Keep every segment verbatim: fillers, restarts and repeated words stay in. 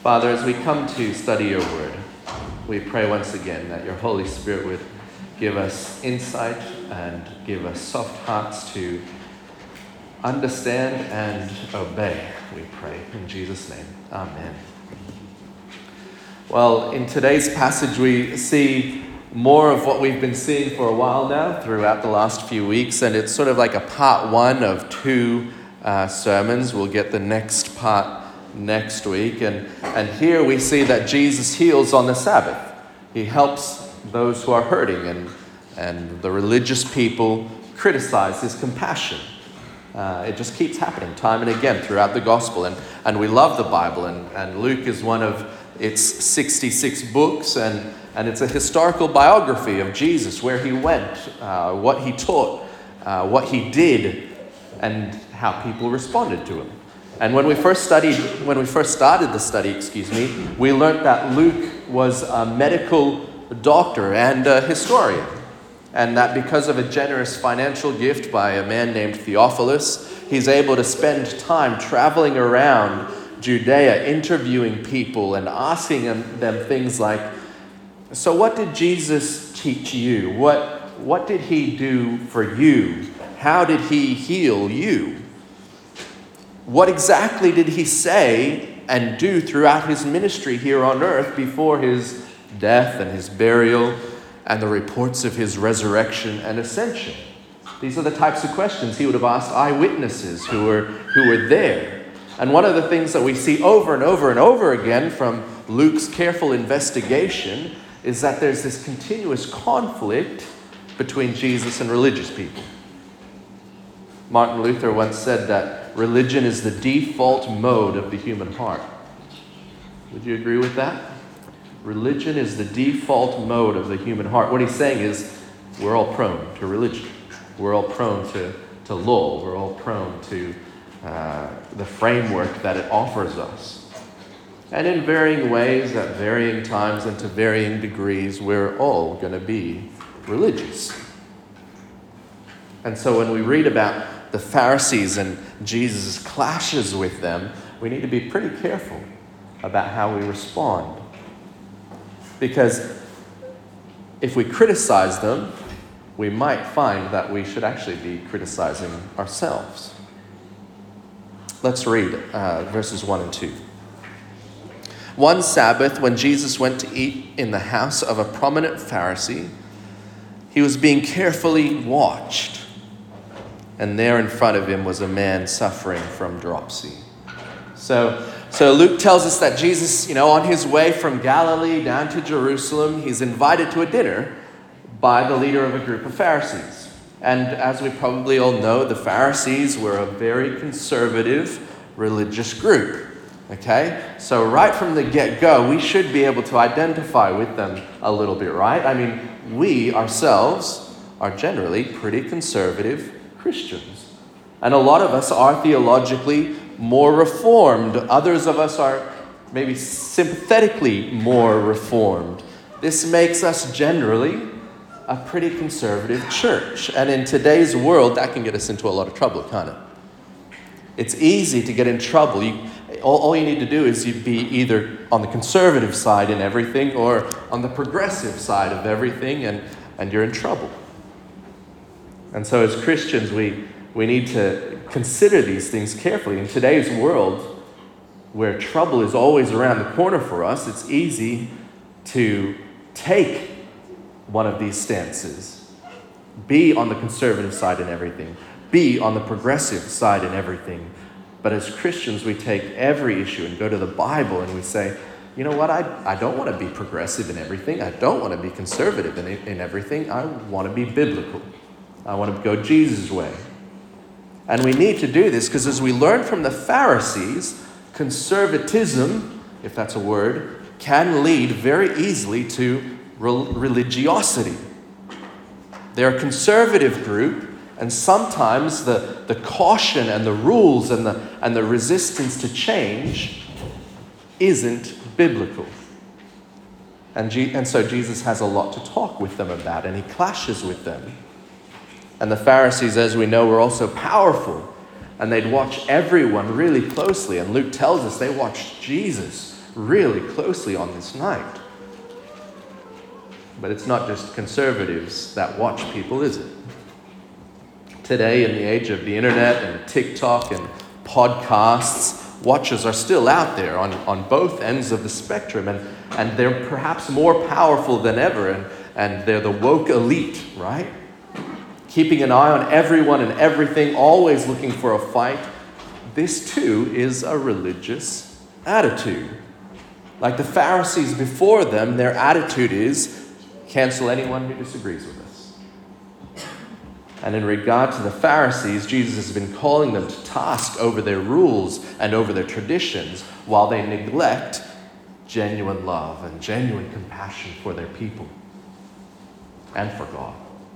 Father, as we come to study your word, we pray once again that your Holy Spirit would give us insight and give us soft hearts to understand and obey, we pray. In Jesus' name, amen. Well, in today's passage, we see more of what we've been seeing for a while now throughout the last few weeks, and it's sort of like a part one of two uh, sermons. We'll get the next part next week, and, and here we see that Jesus heals on the Sabbath. He helps those who are hurting, and, and the religious people criticize his compassion. Uh, it just keeps happening time and again throughout the gospel, and, and we love the Bible, and, and Luke is one of its sixty-six books, and, and it's a historical biography of Jesus, where he went, uh, what he taught, uh, what he did, and how people responded to him. And when we first studied, when we first started the study, excuse me, we learned that Luke was a medical doctor and a historian, and that because of a generous financial gift by a man named Theophilus, he's able to spend time traveling around Judea, interviewing people and asking them, them things like, so what did Jesus teach you? What, what did he do for you? How did he heal you? What exactly did he say and do throughout his ministry here on earth before his death and his burial and the reports of his resurrection and ascension? These are the types of questions he would have asked eyewitnesses who were, who were there. And one of the things that we see over and over and over again from Luke's careful investigation is that there's this continuous conflict between Jesus and religious people. Martin Luther once said that religion is the default mode of the human heart. Would you agree with that? Religion is the default mode of the human heart. What he's saying is we're all prone to religion. We're all prone to, to law. We're all prone to uh, the framework that it offers us. And in varying ways, at varying times, and to varying degrees, we're all going to be religious. And so when we read about the Pharisees and Jesus' clashes with them, we need to be pretty careful about how we respond. Because if we criticize them, we might find that we should actually be criticizing ourselves. Let's read uh, verses one and two. One Sabbath, when Jesus went to eat in the house of a prominent Pharisee, he was being carefully watched. And there in front of him was a man suffering from dropsy. So, so Luke tells us that Jesus, you know, on his way from Galilee down to Jerusalem, he's invited to a dinner by the leader of a group of Pharisees. And as we probably all know, the Pharisees were a very conservative religious group. Okay? So right from the get-go, we should be able to identify with them a little bit, right? I mean, we ourselves are generally pretty conservative Christians. And a lot of us are theologically more reformed. Others of us are maybe sympathetically more reformed. This makes us generally a pretty conservative church. And in today's world, that can get us into a lot of trouble, can't it? It's easy to get in trouble. You, all, all you need to do is you be either on the conservative side in everything or on the progressive side of everything, and, and you're in trouble. And so as Christians, we, we need to consider these things carefully. In today's world, where trouble is always around the corner for us, it's easy to take one of these stances. Be on the conservative side in everything. Be on the progressive side in everything. But as Christians, we take every issue and go to the Bible and we say, you know what, I, I don't want to be progressive in everything. I don't want to be conservative in, in everything. I want to be biblical. I want to go Jesus' way. And we need to do this because as we learn from the Pharisees, conservatism, if that's a word, can lead very easily to religiosity. They're a conservative group, and sometimes the, the caution and the rules and the, and the resistance to change isn't biblical. And, G- and so Jesus has a lot to talk with them about, and he clashes with them. And the Pharisees, as we know, were also powerful, and they'd watch everyone really closely. And Luke tells us they watched Jesus really closely on this night. But it's not just conservatives that watch people, is it? Today, in the age of the internet and TikTok and podcasts, watchers are still out there on, on both ends of the spectrum, and, and they're perhaps more powerful than ever, and, and they're the woke elite, right? Keeping an eye on everyone and everything, always looking for a fight. This too is a religious attitude. Like the Pharisees before them, their attitude is, cancel anyone who disagrees with us. And in regard to the Pharisees, Jesus has been calling them to task over their rules and over their traditions, while they neglect genuine love and genuine compassion for their people and for God.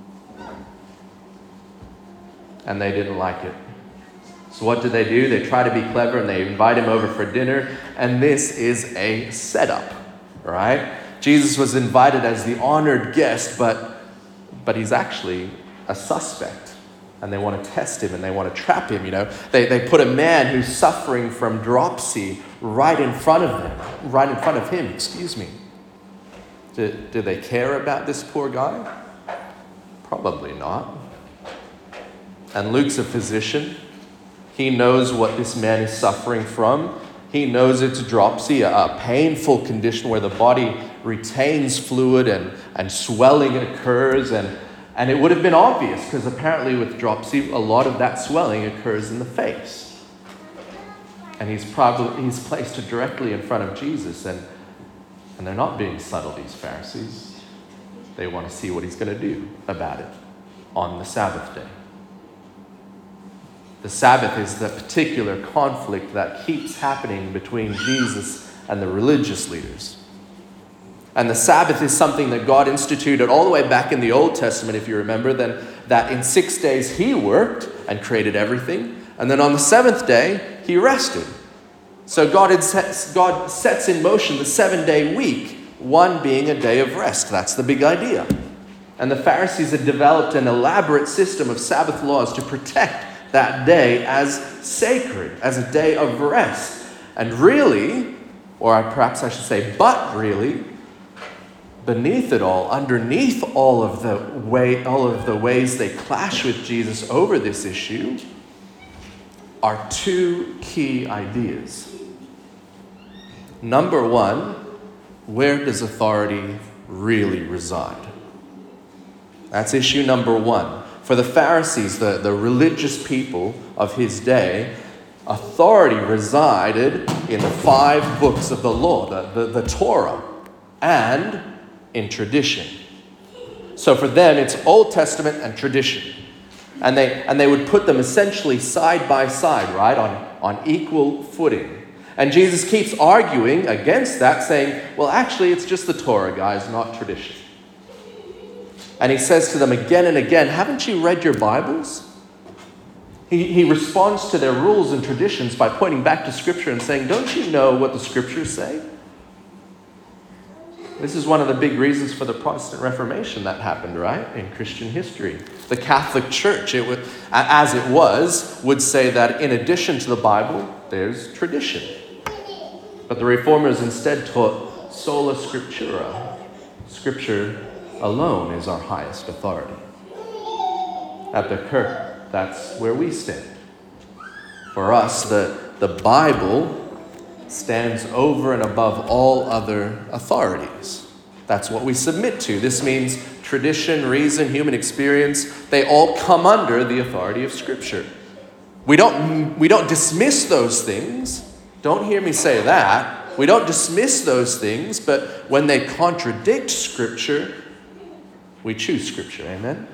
And they didn't like it. So what do they do? They try to be clever and they invite him over for dinner. And this is a setup, right? Jesus was invited as the honored guest, but, but he's actually a suspect. And they want to test him and they want to trap him, you know. They, they put a man who's suffering from dropsy right in front of them, right in front of him, excuse me. Do, do they care about this poor guy? Probably not. And Luke's a physician. He knows what this man is suffering from. He knows it's dropsy, a, a painful condition where the body retains fluid and, and swelling occurs. And, and it would have been obvious because apparently with dropsy, a lot of that swelling occurs in the face. And he's probably he's placed directly in front of Jesus. And, and they're not being subtle, these Pharisees. They want to see what he's going to do about it on the Sabbath day. The Sabbath is the particular conflict that keeps happening between Jesus and the religious leaders. And the Sabbath is something that God instituted all the way back in the Old Testament, if you remember, then that in six days he worked and created everything. And then on the seventh day, he rested. So God, had set, God sets in motion the seven-day week, one being a day of rest. That's the big idea. And the Pharisees had developed an elaborate system of Sabbath laws to protect that day as sacred, as a day of rest. And really, or perhaps I should say, but really, beneath it all, underneath all of the way, all of the ways they clash with Jesus over this issue, are two key ideas. Number one, where does authority really reside? That's issue number one. For the Pharisees, the, the religious people of his day, authority resided in the five books of the law, the, the, the Torah, and in tradition. So for them, it's Old Testament and tradition. And they, and they would put them essentially side by side, right, on, on equal footing. And Jesus keeps arguing against that, saying, well, actually, it's just the Torah, guys, not tradition. And he says to them again and again, haven't you read your Bibles? He, he responds to their rules and traditions by pointing back to Scripture and saying, don't you know what the Scriptures say? This is one of the big reasons for the Protestant Reformation that happened, right, in Christian history. The Catholic Church, it would, as it was, would say that in addition to the Bible, there's tradition. But the Reformers instead taught sola scriptura. Scripture alone is our highest authority. At the Kirk, that's where we stand. For us, the, the Bible stands over and above all other authorities. That's what we submit to. This means tradition, reason, human experience, they all come under the authority of Scripture. We don't, we don't dismiss those things. Don't hear me say that. We don't dismiss those things, but when they contradict Scripture, we choose Scripture, amen?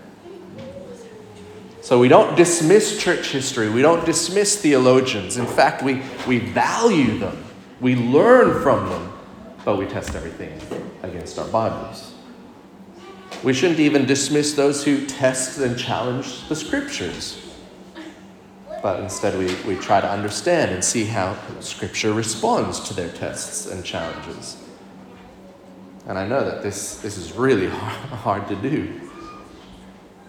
So we don't dismiss church history. We don't dismiss theologians. In fact, we, we value them. We learn from them, but we test everything against our Bibles. We shouldn't even dismiss those who test and challenge the Scriptures. But instead we, we try to understand and see how Scripture responds to their tests and challenges. And I know that this, this is really hard to do.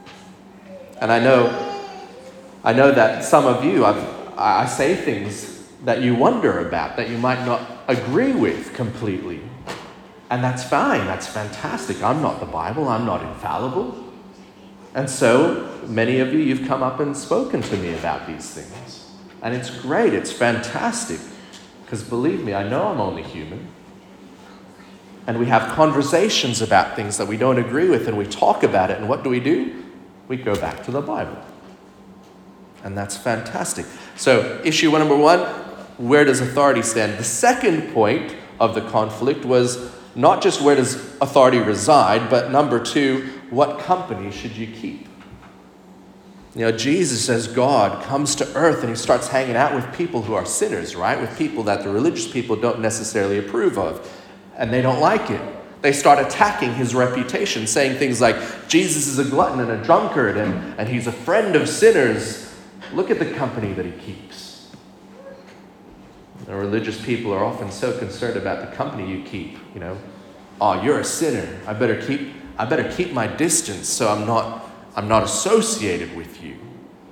And I know, I know that some of you, I've, I say things that you wonder about, that you might not agree with completely. And that's fine, that's fantastic. I'm not the Bible, I'm not infallible. And so many of you, you've come up and spoken to me about these things. And it's great, it's fantastic. Because believe me, I know I'm only human. And we have conversations about things that we don't agree with, and we talk about it. And what do we do? We go back to the Bible. And that's fantastic. So issue number one, where does authority stand? The second point of the conflict was not just where does authority reside, but number two, what company should you keep? You know, Jesus as God comes to earth and he starts hanging out with people who are sinners, right? With people that the religious people don't necessarily approve of. And they don't like it. They start attacking his reputation, saying things like, Jesus is a glutton and a drunkard, and, and he's a friend of sinners. Look at the company that he keeps. The religious people are often so concerned about the company you keep. You know, oh, you're a sinner. I better keep I better keep my distance so I'm not I'm not associated with you.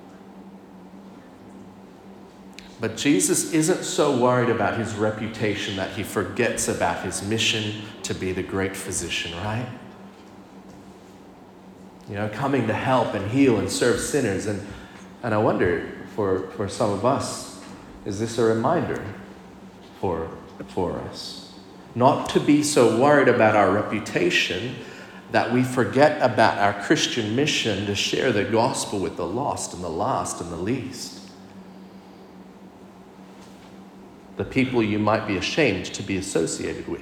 But Jesus isn't so worried about his reputation that he forgets about his mission to be the great physician, right? You know, coming to help and heal and serve sinners. And, and I wonder, for, for some of us, is this a reminder for, for us? Not to be so worried about our reputation that we forget about our Christian mission to share the gospel with the lost and the last and the least. The people you might be ashamed to be associated with.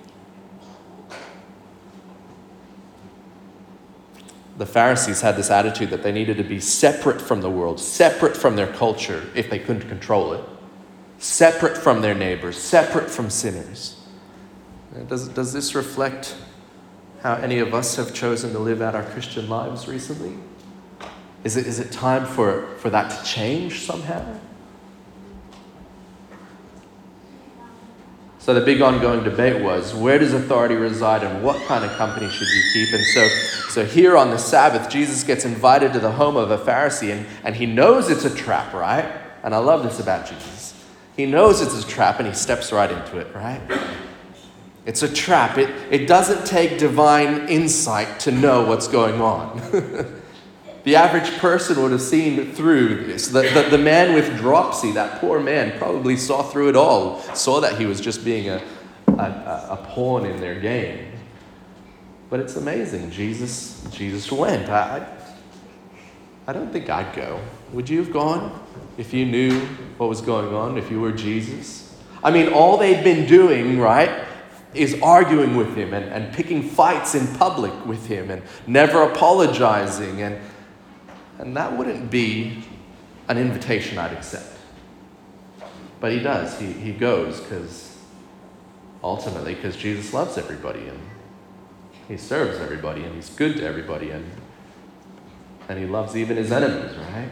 The Pharisees had this attitude that they needed to be separate from the world, separate from their culture if they couldn't control it, separate from their neighbors, separate from sinners. Does, does this reflect how any of us have chosen to live out our Christian lives recently? Is it, is it time for, for that to change somehow? So the big ongoing debate was, where does authority reside and what kind of company should you keep? And so, so here on the Sabbath, Jesus gets invited to the home of a Pharisee, and, and he knows it's a trap, right? And I love this about Jesus. He knows it's a trap and he steps right into it, right? It's a trap. It, it doesn't take divine insight to know what's going on. The average person would have seen through this. The, the, the man with dropsy, that poor man, probably saw through it all, saw that he was just being a, a, a pawn in their game. But it's amazing. Jesus, Jesus went. I, I, I don't think I'd go. Would you have gone if you knew what was going on, if you were Jesus? I mean, all they'd been doing, right, is arguing with him and, and picking fights in public with him and never apologizing. And And that wouldn't be an invitation I'd accept. But he does. He, he goes because ultimately because Jesus loves everybody and he serves everybody and he's good to everybody and, and he loves even his enemies, right?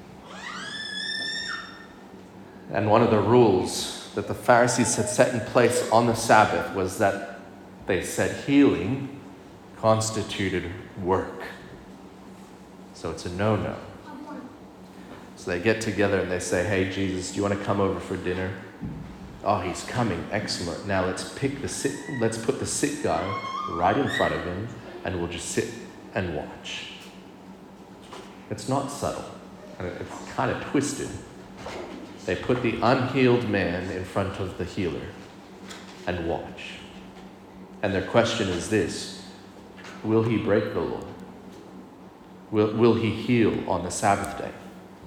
And one of the rules that the Pharisees had set in place on the Sabbath was that they said healing constituted work. So it's a no-no. So they get together and they say, hey, Jesus, do you want to come over for dinner? Oh, he's coming. Excellent. Now let's pick the sick, let's put the sick guy right in front of him and we'll just sit and watch. It's not subtle. It's kind of twisted. They put the unhealed man in front of the healer and watch. And their question is this: will he break the law? Will, will he heal on the Sabbath day?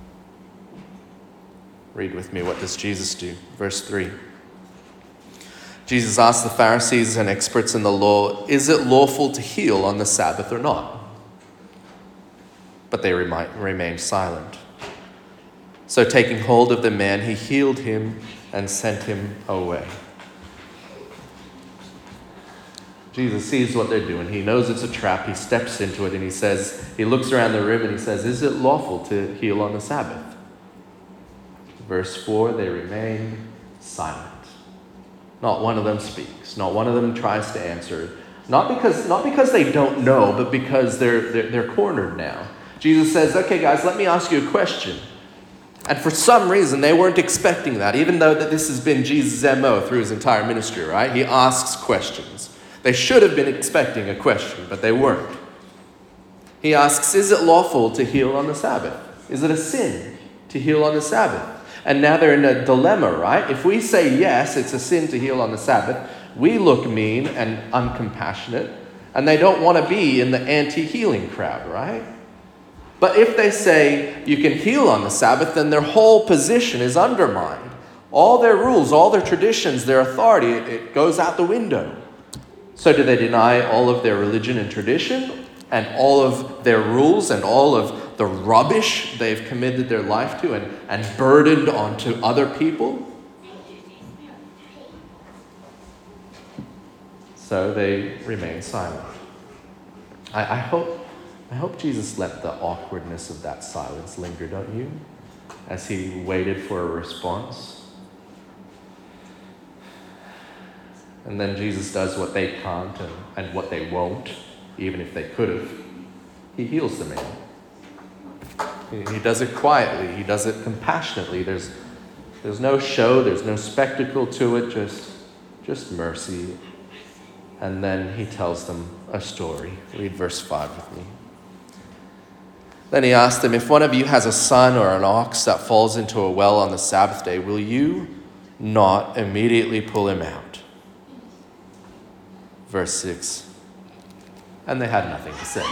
Read with me, what does Jesus do? Verse three. Jesus asked the Pharisees and experts in the law, is it lawful to heal on the Sabbath or not? But they remi- remained silent. So taking hold of the man, he healed him and sent him away. Jesus sees what they're doing. He knows it's a trap. He steps into it and he says, he looks around the room and he says, is it lawful to heal on the Sabbath? Verse four, they remain silent. Not one of them speaks. Not one of them tries to answer. Not because, not because they don't know, but because they're, they're, they're cornered now. Jesus says, okay, guys, let me ask you a question. And for some reason, they weren't expecting that, even though that this has been Jesus' M O through his entire ministry, right? He asks questions. They should have been expecting a question, but they weren't. He asks, is it lawful to heal on the Sabbath? Is it a sin to heal on the Sabbath? And now they're in a dilemma, right? If we say yes, it's a sin to heal on the Sabbath, we look mean and uncompassionate, and they don't want to be in the anti-healing crowd, right? But if they say you can heal on the Sabbath, then their whole position is undermined. All their rules, all their traditions, their authority, it, it goes out the window. So do they deny all of their religion and tradition and all of their rules and all of the rubbish they've committed their life to and, and burdened onto other people? So they remain silent. I, I hope I hope Jesus let the awkwardness of that silence linger, don't you? As he waited for a response. And then Jesus does what they can't and, and what they won't, even if they could have. He heals the man. He, he does it quietly. He does it compassionately. There's, there's no show. There's no spectacle to it. Just, just mercy. And then he tells them a story. Read verse five with me. Then he asked them, if one of you has a son or an ox that falls into a well on the Sabbath day, will you not immediately pull him out? Verse six. And they had nothing to say.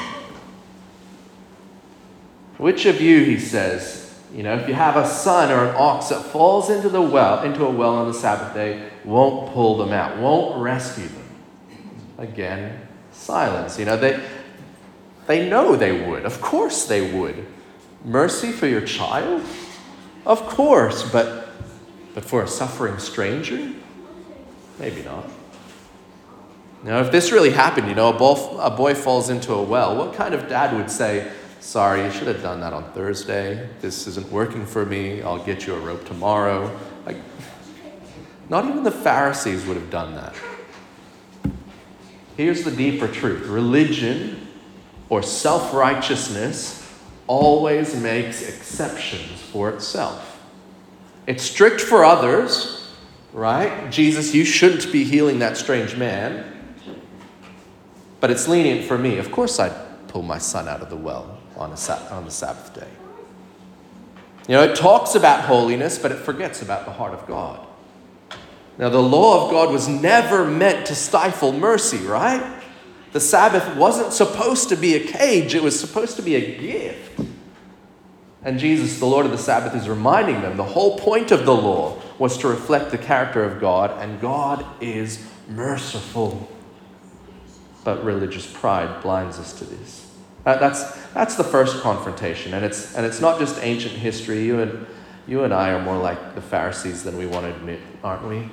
Which of you, he says, you know, if you have a son or an ox that falls into the well, into a well on the Sabbath day, won't pull them out, won't rescue them? Again, silence. You know, they they know they would. Of course they would. Mercy for your child? Of course, but but for a suffering stranger? Maybe not. Now, if this really happened, you know, a boy, a boy falls into a well, what kind of dad would say, sorry, you should have done that on Thursday. This isn't working for me. I'll get you a rope tomorrow. Like, not even the Pharisees would have done that. Here's the deeper truth. Religion or self-righteousness always makes exceptions for itself. It's strict for others, right? Jesus, you shouldn't be healing that strange man. But it's lenient for me. Of course I'd pull my son out of the well on, a sa- on the Sabbath day. You know, it talks about holiness, but it forgets about the heart of God. Now, the law of God was never meant to stifle mercy, right? The Sabbath wasn't supposed to be a cage. It was supposed to be a gift. And Jesus, the Lord of the Sabbath, is reminding them the whole point of the law was to reflect the character of God, and God is merciful. But religious pride blinds us to this. Uh, that's that's the first confrontation, and it's and it's not just ancient history. You and you and I are more like the Pharisees than we want to admit, aren't we?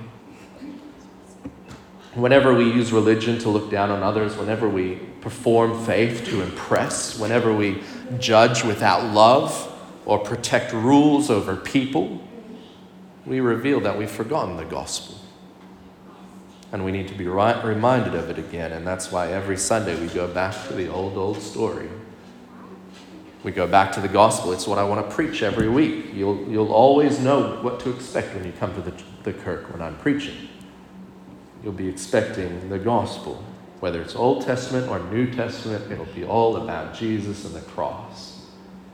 Whenever we use religion to look down on others, whenever we perform faith to impress, whenever we judge without love or protect rules over people, we reveal that we've forgotten the gospel. And we need to be right, reminded of it again. And that's why every Sunday we go back to the old, old story. We go back to the gospel. It's what I want to preach every week. You'll, you'll always know what to expect when you come to the, the Kirk when I'm preaching. You'll be expecting the gospel. Whether it's Old Testament or New Testament, it'll be all about Jesus and the cross.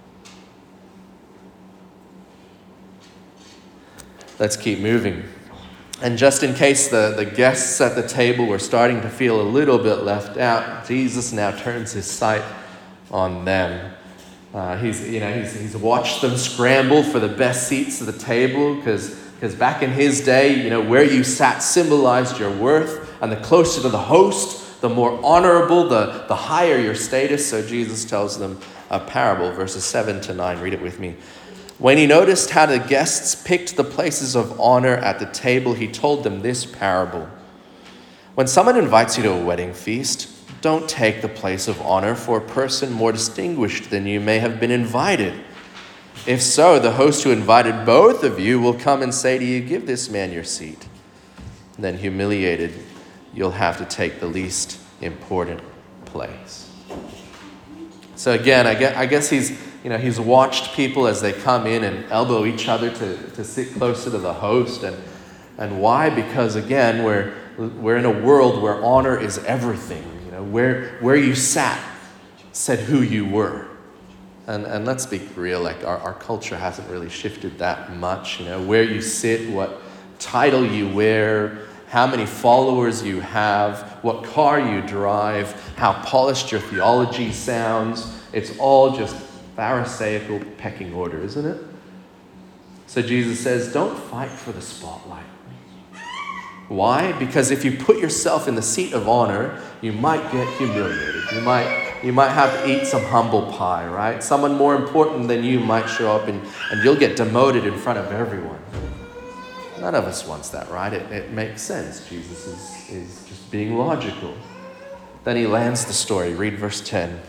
Let's keep moving. And just in case the, the guests at the table were starting to feel a little bit left out, Jesus now turns his sight on them. Uh, he's, you know, he's, he's watched them scramble for the best seats at the table because because back in his day, you know, where you sat symbolized your worth, and the closer to the host, the more honorable, the, the higher your status. So Jesus tells them a parable, verses seven to nine. Read it with me. When he noticed how the guests picked the places of honor at the table, he told them this parable. When someone invites you to a wedding feast, don't take the place of honor for a person more distinguished than you may have been invited. If so, the host who invited both of you will come and say to you, give this man your seat. Then humiliated, you'll have to take the least important place. So again, I guess, I guess he's you know, he's watched people as they come in and elbow each other to, to sit closer to the host. And, and why? Because, again, we're, we're in a world where honor is everything. You know, where, where you sat said who you were. And, and let's be real, like our, our culture hasn't really shifted that much. You know, where you sit, what title you wear, how many followers you have, what car you drive, how polished your theology sounds. It's all just Pharisaical pecking order, isn't it? So Jesus says, don't fight for the spotlight. Why? Because if you put yourself in the seat of honor, you might get humiliated. You might, you might have to eat some humble pie, right? Someone more important than you might show up and, and you'll get demoted in front of everyone. None of us wants that, right? It, it makes sense. Jesus is, is just being logical. Then he lands the story. Read verse ten.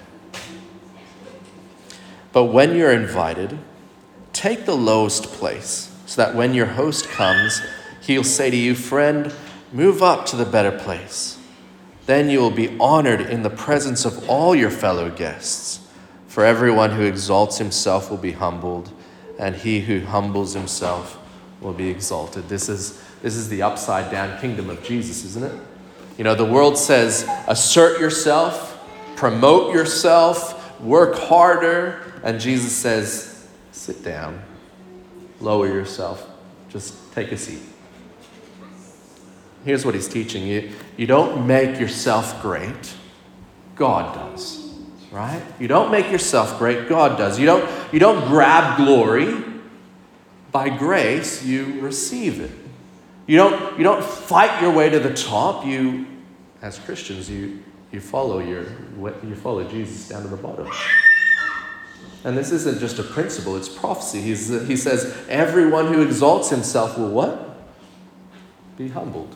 But when you're invited, take the lowest place, so that when your host comes, he'll say to you, friend, move up to the better place. Then you will be honored in the presence of all your fellow guests. For everyone who exalts himself will be humbled, and he who humbles himself will be exalted. This is, this is the upside down kingdom of Jesus, isn't it? You know, the world says, assert yourself, promote yourself, work harder. And Jesus says, sit down, lower yourself, just take a seat. Here's what he's teaching you. You don't make yourself great. God does, right? You don't make yourself great. God does. You don't, you don't grab glory. By grace, you receive it. You don't, you don't fight your way to the top. You, as Christians, you, you follow your, you follow Jesus down to the bottom. And this isn't just a principle, it's prophecy. He's, he says, everyone who exalts himself will what? Be humbled.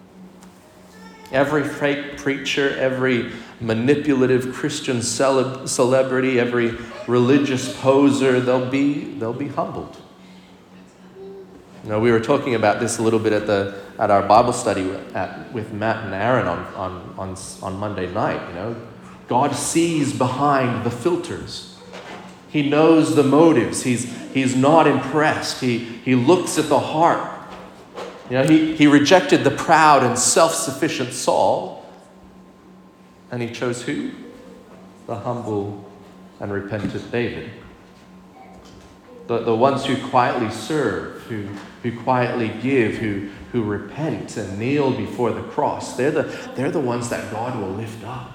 Every fake preacher, every manipulative Christian cele- celebrity, every religious poser, they'll be, they'll be humbled. You know, we were talking about this a little bit at the at our Bible study at, with Matt and Aaron on, on, on, on Monday night. You know, God sees behind the filters. He knows the motives. He's, he's not impressed. He, he looks at the heart. You know, he, he rejected the proud and self-sufficient Saul, and he chose who? The humble and repentant David. The, the ones who quietly serve, who, who quietly give, who, who repent and kneel before the cross. They're the, they're the ones that God will lift up.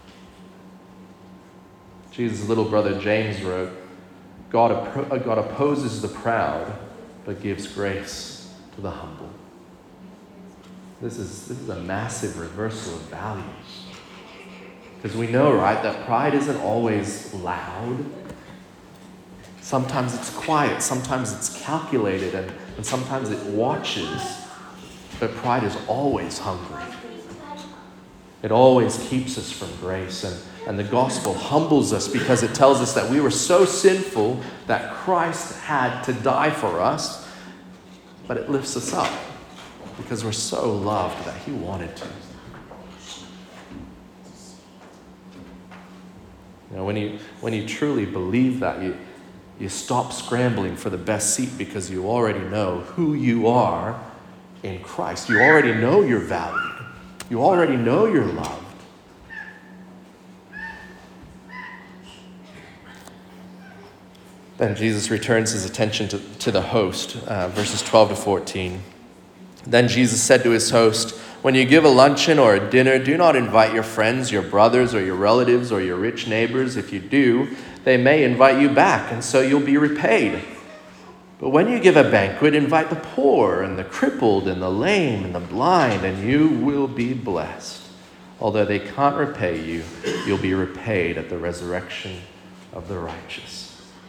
Jesus' little brother James wrote, God, appro- God opposes the proud, but gives grace to the humble. This is, this is a massive reversal of values. Because we know, right, that pride isn't always loud. Sometimes it's quiet, sometimes it's calculated, and, and sometimes it watches. But pride is always hungry. It always keeps us from grace. And, and the gospel humbles us because it tells us that we were so sinful that Christ had to die for us. But it lifts us up because we're so loved that he wanted to. You know, when you, when you truly believe that, you, you stop scrambling for the best seat because you already know who you are in Christ. You already know you're valued. You already know you're loved. Then Jesus returns his attention to, to the host, uh, verses twelve to fourteen. Then Jesus said to his host, when you give a luncheon or a dinner, do not invite your friends, your brothers, or your relatives, or your rich neighbors. If you do, they may invite you back, and so you'll be repaid. But when you give a banquet, invite the poor and the crippled and the lame and the blind, and you will be blessed. Although they can't repay you, you'll be repaid at the resurrection of the righteous.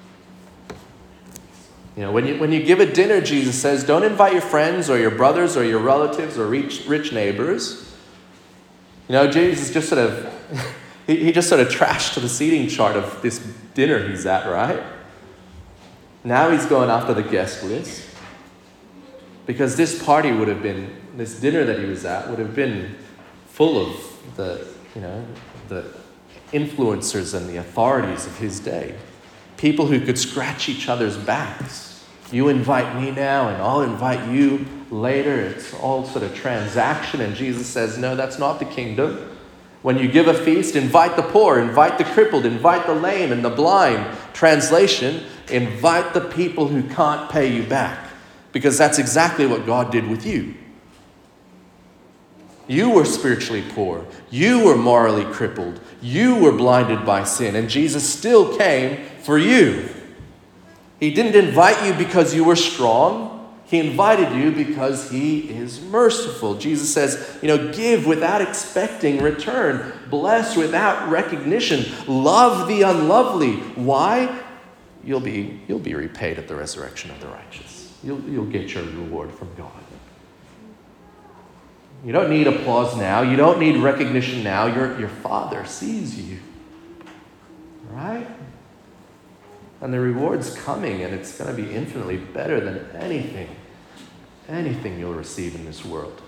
You know, when you when you give a dinner, Jesus says, don't invite your friends or your brothers or your relatives or rich, rich neighbors. You know, Jesus just sort of, he, he just sort of trashed the seating chart of this dinner he's at, right? Now he's going after the guest list. Because this party would have been, this dinner that he was at would have been full of the, you know, the influencers and the authorities of his day. people who could scratch each other's backs. You invite me now and I'll invite you later. It's all sort of transaction. And Jesus says, no, that's not the kingdom. When you give a feast, invite the poor, invite the crippled, invite the lame and the blind. Translation, invite the people who can't pay you back. Because that's exactly what God did with you. You were spiritually poor. You were morally crippled. You were blinded by sin. And Jesus still came for you. He didn't invite you because you were strong. He invited you because he is merciful. Jesus says, you know, give without expecting return. Bless without recognition. Love the unlovely. Why? You'll be, you'll be repaid at the resurrection of the righteous. You'll, you'll get your reward from God. You don't need applause now. You don't need recognition now. Your, your Father sees you. Right? And the reward's coming, and it's going to be infinitely better than anything, anything you'll receive in this world.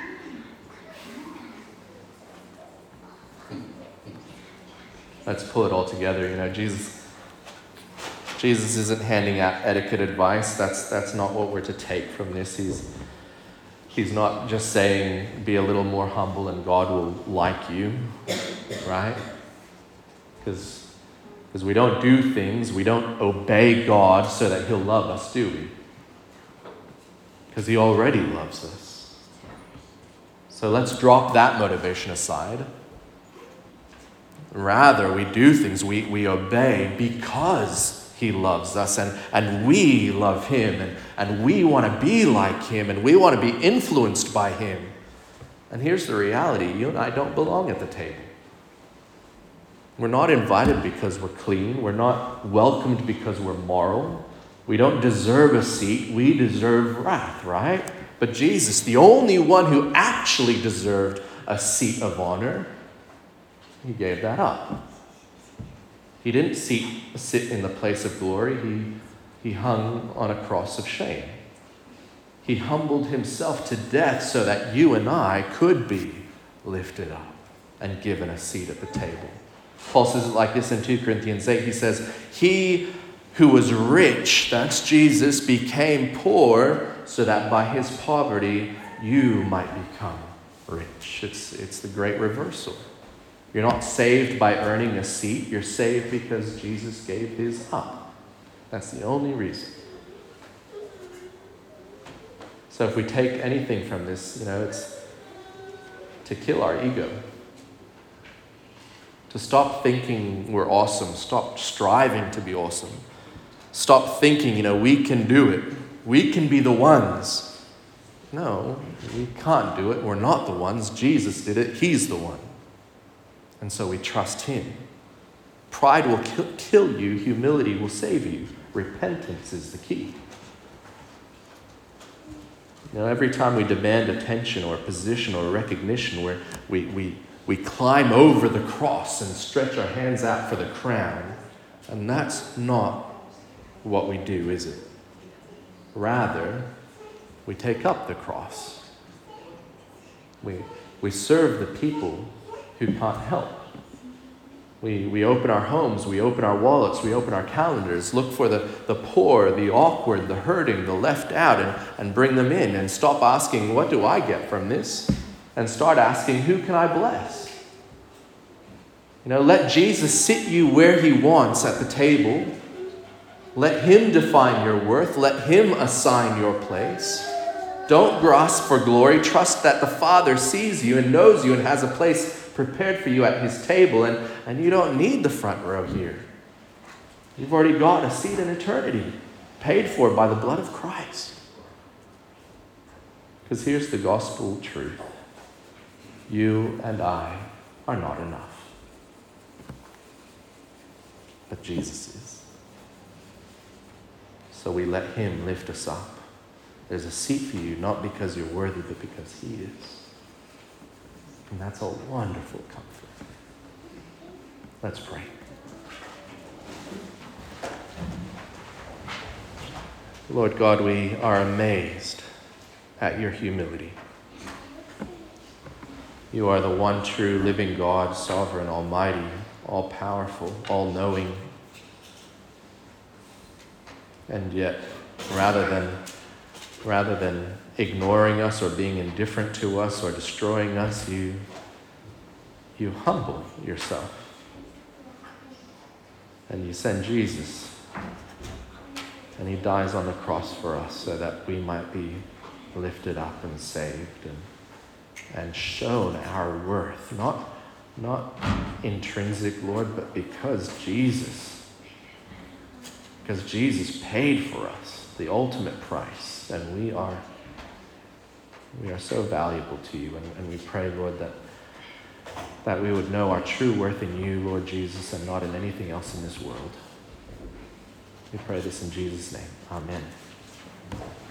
Let's pull it all together. You know, Jesus, Jesus isn't handing out etiquette advice. That's that's not what we're to take from this. He's He's not just saying, be a little more humble and God will like you, right? Because Because we don't do things, we don't obey God so that he'll love us, do we? Because he already loves us. So let's drop that motivation aside. Rather, we do things, we, we obey because he loves us and, and we love him and, and we want to be like him and we want to be influenced by him. And here's the reality, you and I don't belong at the table. We're not invited because we're clean. We're not welcomed because we're moral. We don't deserve a seat. We deserve wrath, right? But Jesus, the only one who actually deserved a seat of honor, he gave that up. He didn't seat, sit in the place of glory. He, he hung on a cross of shame. He humbled himself to death so that you and I could be lifted up and given a seat at the table. Paul says it like this in Second Corinthians eight. He says, he who was rich, that's Jesus, became poor so that by his poverty you might become rich. It's, it's the great reversal. You're not saved by earning a seat. You're saved because Jesus gave his up. That's the only reason. So if we take anything from this, you know, it's to kill our ego. To stop thinking we're awesome. Stop striving to be awesome. Stop thinking, you know, we can do it. We can be the ones. No, we can't do it. We're not the ones. Jesus did it. He's the one. And so we trust him. Pride will kill, kill you. Humility will save you. Repentance is the key. You know, every time we demand attention or position or recognition, where we, we, we climb over the cross and stretch our hands out for the crown, and that's not what we do, is it? Rather, we take up the cross. We, we serve the people who can't help. We, we open our homes, we open our wallets, we open our calendars, look for the, the poor, the awkward, the hurting, the left out, and, and bring them in, and stop asking, what do I get from this? And start asking, who can I bless? You know, let Jesus sit you where he wants at the table. Let him define your worth. Let him assign your place. Don't grasp for glory. Trust that the Father sees you and knows you and has a place prepared for you at his table. And, and you don't need the front row here. You've already got a seat in eternity, paid for by the blood of Christ. Because here's the gospel truth. You and I are not enough. But Jesus is. So we let him lift us up. There's a seat for you, not because you're worthy, but because he is. And that's a wonderful comfort. Let's pray. Lord God, we are amazed at your humility. You are the one true living God, sovereign, almighty, all-powerful, all-knowing. And yet, rather than, rather than ignoring us or being indifferent to us or destroying us, you, you humble yourself. And you send Jesus. And he dies on the cross for us so that we might be lifted up and saved and, and shown our worth. Not, not intrinsic, Lord, but because Jesus, because Jesus paid for us the ultimate price. And we are, we are so valuable to you. And, and we pray, Lord, that, that we would know our true worth in you, Lord Jesus, and not in anything else in this world. We pray this in Jesus' name. Amen.